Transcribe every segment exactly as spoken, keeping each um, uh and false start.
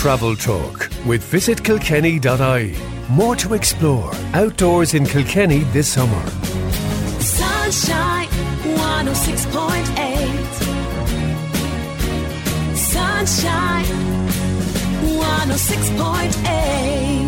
Travel Talk with visit kilkenny dot I E. More to explore outdoors in Kilkenny this summer. Sunshine one oh six point eight. Sunshine one oh six point eight.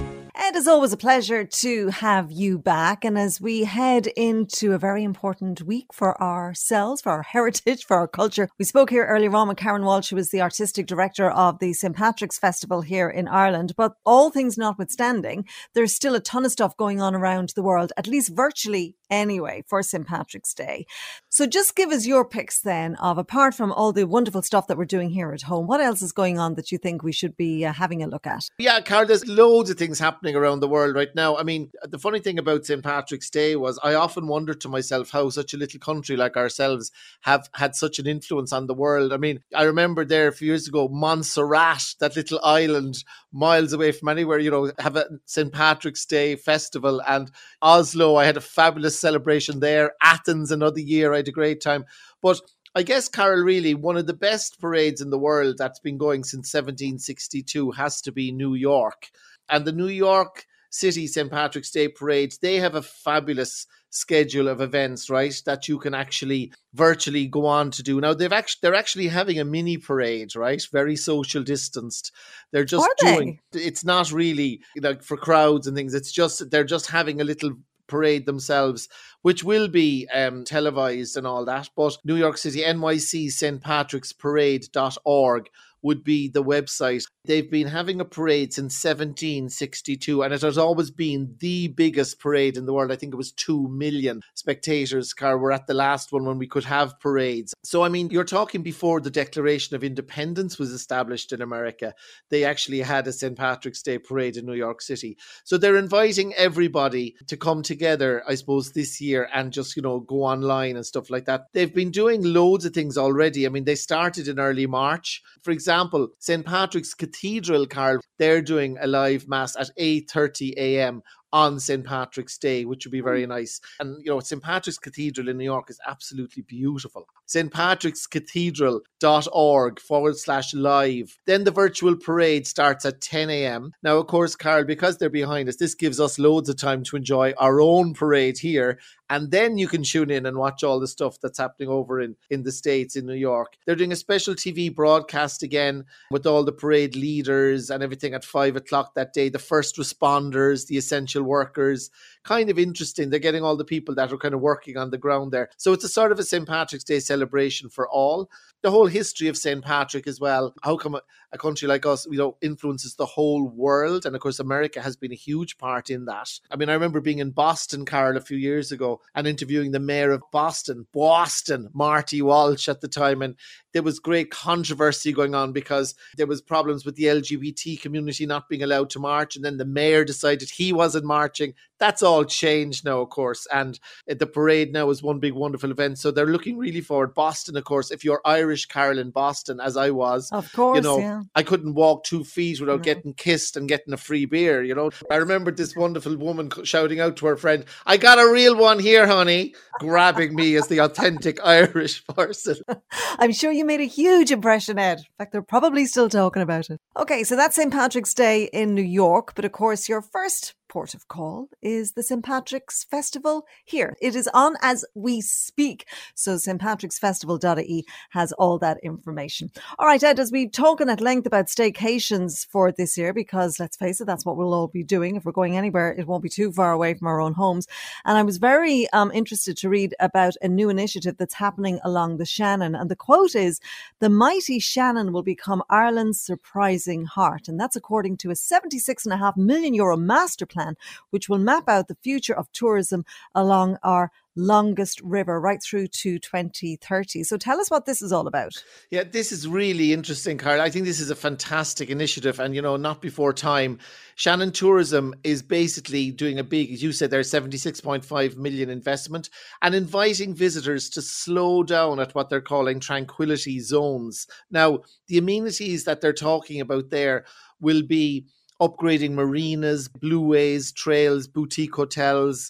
It is always a pleasure to have you back. And as we head into a very important week for ourselves, for our heritage, for our culture, we spoke here earlier on with Karen Walsh, who is the artistic director of the Saint Patrick's Festival here in Ireland. But all things notwithstanding, there's still a ton of stuff going on around the world, at least virtually anyway, for Saint Patrick's Day. So just give us your picks then of, apart from all the wonderful stuff that we're doing here at home, what else is going on that you think we should be uh, having a look at? Yeah, Carl, there's loads of things happening around the world right now. I mean, the funny thing about Saint Patrick's Day was I often wondered to myself how such a little country like ourselves have had such an influence on the world. I mean, I remember there a few years ago, Montserrat, that little island miles away from anywhere, you know, have a Saint Patrick's Day festival. And Oslo, I had a fabulous celebration there. Athens, another year, I had a great time. But I guess, Carol, really, one of the best parades in the world that's been going since seventeen sixty-two has to be New York. And the New York City Saint Patrick's Day parades, they have a fabulous schedule of events, right, that you can actually virtually go on to do. Now, they've actually they're actually having a mini parade, right, very social distanced. They're just Are they? doing, it's not really like for crowds and things. It's just, they're just having a little parade themselves, which will be um, televised and all that. But New York City, N Y C Saint Patrick's Parade dot org would be the website. They've been having a parade since seventeen sixty-two, and it has always been the biggest parade in the world. I think it was two million spectators, Carl, were at the last one when we could have parades. So, I mean, you're talking before the Declaration of Independence was established in America. They actually had a Saint Patrick's Day parade in New York City. So they're inviting everybody to come together, I suppose, this year and just, you know, go online and stuff like that. They've been doing loads of things already. I mean, they started in early March. For example, Saint Patrick's Cathedral, Carl, they're doing a live mass at eight thirty a.m. on Saint Patrick's Day, which would be very nice. And, you know, Saint Patrick's Cathedral in New York is absolutely beautiful. Saint Patrick's Cathedral dot org forward slash live. Then the virtual parade starts at ten a.m. Now, of course, Carl, because they're behind us, this gives us loads of time to enjoy our own parade here. And then you can tune in and watch all the stuff that's happening over in, in the States, in New York. They're doing a special T V broadcast again with all the parade leaders and everything at five o'clock that day. The first responders, the essential workers. Kind of interesting. They're getting all the people that are kind of working on the ground there. So it's a sort of a Saint Patrick's Day celebration for all. The whole history of Saint Patrick as well. How come a, a country like us, you know, influences the whole world? And of course, America has been a huge part in that. I mean, I remember being in Boston, Carol, a few years ago and interviewing the mayor of Boston, Boston, Marty Walsh at the time. And there was great controversy going on because there was problems with the L G B T community not being allowed to march. And then the mayor decided he wasn't marching. That's all changed now, of course. And the parade now is one big, wonderful event. So they're looking really forward. Boston, of course, if you're Irish, Carol, in Boston, as I was, Of course, you know, yeah. I couldn't walk two feet without No. getting kissed and getting a free beer, you know. I remember this wonderful woman shouting out to her friend, "I got a real one here, honey," grabbing me as the authentic Irish person. I'm sure you made a huge impression, Ed. In fact, they're probably still talking about it. Okay, so that's Saint Patrick's Day in New York. But of course, your first port of call is the Saint Patrick's Festival here. It is on as we speak. So Saint Patrick's Festival dot I E has all that information. All right, Ed, as we've talking at length about staycations for this year, because let's face it, that's what we'll all be doing. If we're going anywhere, it won't be too far away from our own homes. And I was very um, interested to read about a new initiative that's happening along the Shannon. And the quote is, "The mighty Shannon will become Ireland's surprising heart." And that's according to a seventy-six point five million euro master plan, which will map out the future of tourism along our longest river right through to twenty thirty. So tell us what this is all about. Yeah, this is really interesting, Carl. I think this is a fantastic initiative and, you know, not before time. Shannon Tourism is basically doing a big, as you said, there's seventy-six point five million investment and inviting visitors to slow down at what they're calling tranquility zones. Now, the amenities that they're talking about there will be upgrading marinas, blueways, trails, boutique hotels,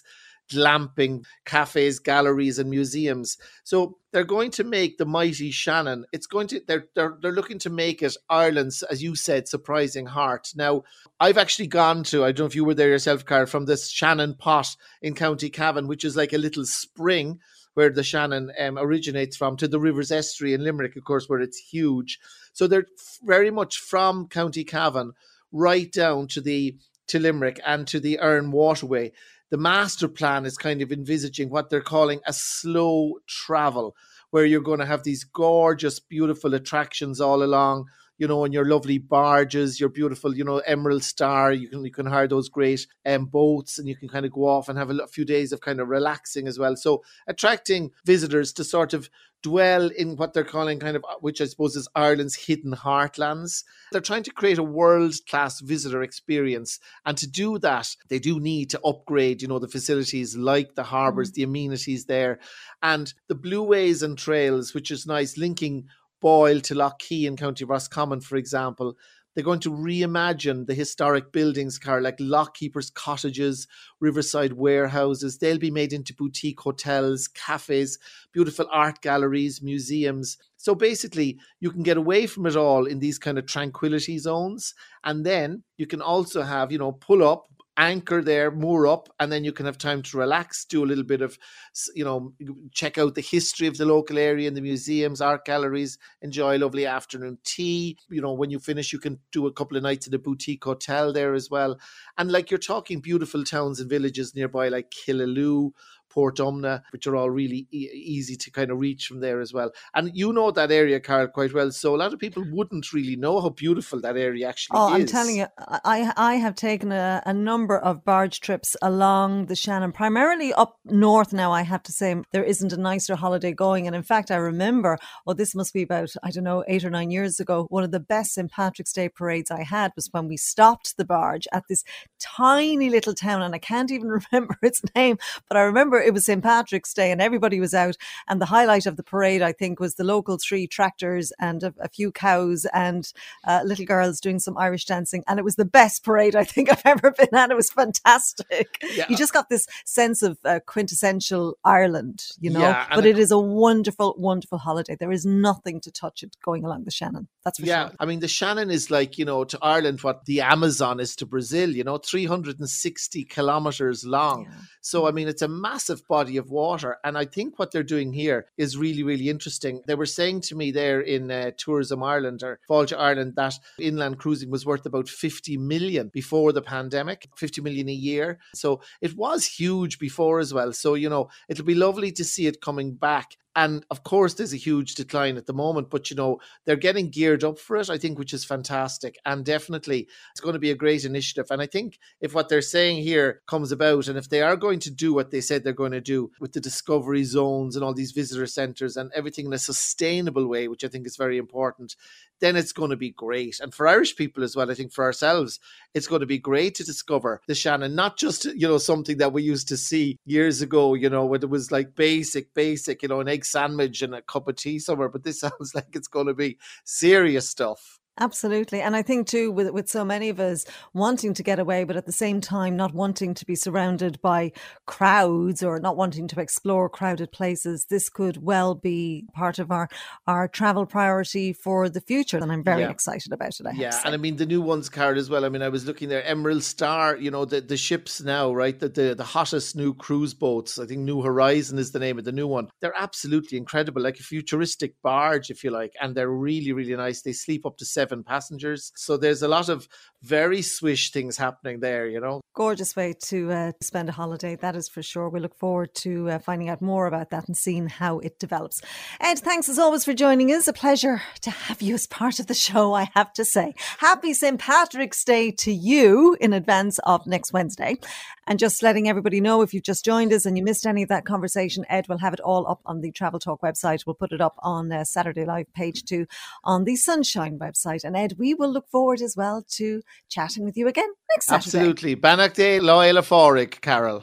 glamping, cafes, galleries and museums. So they're going to make the mighty Shannon. It's going to they're they're they're looking to make it Ireland's, as you said, surprising heart. Now, I've actually gone to, I don't know if you were there yourself, Carl, from this Shannon Pot in County Cavan, which is like a little spring where the Shannon um, originates from, to the River's Estuary in Limerick, of course, where it's huge. So they're very much from County Cavan right down to the to Limerick and to the Erne Waterway. The master plan is kind of envisaging what they're calling a slow travel, where you're going to have these gorgeous, beautiful attractions all along, you know, and your lovely barges, your beautiful, you know, Emerald Star. You can you can hire those great um, boats, and you can kind of go off and have a, a few days of kind of relaxing as well. So attracting visitors to sort of dwell in what they're calling kind of, which I suppose is Ireland's hidden heartlands. They're trying to create a world-class visitor experience. And to do that, they do need to upgrade, you know, the facilities like the harbours, mm. the amenities there, and the blueways and trails, which is nice, linking Boyle to Lough Key in County Roscommon, for example. They're going to reimagine the historic buildings, Carl, like lockkeepers' cottages, riverside warehouses. They'll be made into boutique hotels, cafes, beautiful art galleries, museums. So basically, you can get away from it all in these kind of tranquility zones. And then you can also have, you know, pull up, anchor there, moor up, and then you can have time to relax, do a little bit of, you know, check out the history of the local area and the museums, art galleries, enjoy a lovely afternoon tea. You know, when you finish, you can do a couple of nights at a boutique hotel there as well. And like, you're talking beautiful towns and villages nearby, like Killaloe, Port Umna, which are all really e- easy to kind of reach from there as well. And you know that area, Carl, quite well. So a lot of people wouldn't really know how beautiful that area actually oh, is. Oh, I'm telling you, I I have taken a, a number of barge trips along the Shannon, primarily up north now, I have to say. There isn't a nicer holiday going. And in fact, I remember, oh, this must be about, I don't know, eight or nine years ago, one of the best Saint Patrick's Day parades I had was when we stopped the barge at this tiny little town, and I can't even remember its name, but I remember it was Saint Patrick's Day and everybody was out, and the highlight of the parade, I think, was the local three tractors and a, a few cows and uh, little girls doing some Irish dancing, and it was the best parade I think I've ever been at. It was fantastic. Yeah. You just got this sense of uh, quintessential Ireland, you know, yeah, but it, it is a wonderful, wonderful holiday. There is nothing to touch it going along the Shannon. That's for yeah, sure. I mean, the Shannon is like, you know, to Ireland what the Amazon is to Brazil, you know, three hundred sixty kilometres long. Yeah. So, I mean, it's a massive body of water. And I think what they're doing here is really, really interesting. They were saying to me there in uh, Tourism Ireland or Fáilte Ireland that inland cruising was worth about fifty million before the pandemic, fifty million a year. So it was huge before as well. So, you know, it'll be lovely to see it coming back. And of course, there's a huge decline at the moment, but, you know, they're getting geared up for it, I think, which is fantastic. And definitely it's going to be a great initiative. And I think if what they're saying here comes about, and if they are going to do what they said they're going to do with the discovery zones and all these visitor centres and everything in a sustainable way, which I think is very important, then it's going to be great. And for Irish people as well, I think for ourselves, it's going to be great to discover the Shannon, not just, you know, something that we used to see years ago, you know, when it was like basic, basic, you know, an egg sandwich and a cup of tea somewhere. But this sounds like it's going to be serious stuff. Absolutely. And I think too, with with so many of us wanting to get away, but at the same time not wanting to be surrounded by crowds or not wanting to explore crowded places, this could well be part of our, our travel priority for the future. And I'm very yeah. excited about it. I yeah. And I mean, the new ones, Carl, as well. I mean, I was looking there, Emerald Star, you know, the, the ships now, right? The, the, the hottest new cruise boats. I think New Horizon is the name of the new one. They're absolutely incredible, like a futuristic barge, if you like. And they're really, really nice. They sleep up to seven passengers. So there's a lot of very swish things happening there, you know. Gorgeous way to uh, spend a holiday, that is for sure. We look forward to uh, finding out more about that and seeing how it develops. Ed, thanks as always for joining us. A pleasure to have you as part of the show, I have to say. Happy Saint Patrick's Day to you in advance of next Wednesday. And just letting everybody know, if you've just joined us and you missed any of that conversation, Ed will have it all up on the Travel Talk website. We'll put it up on uh, Saturday Live page two on the Sunshine website. And Ed, we will look forward as well to chatting with you again next Saturday. Absolutely. Banach Day, Loyal Foric, Carol.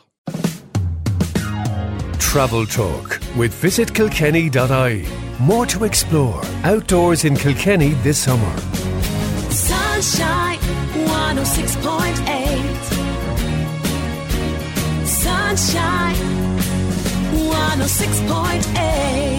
Travel Talk with visit kilkenny dot I E. More to explore outdoors in Kilkenny this summer. Sunshine one oh six point eight. Sunshine. Sunshine one oh six point eight.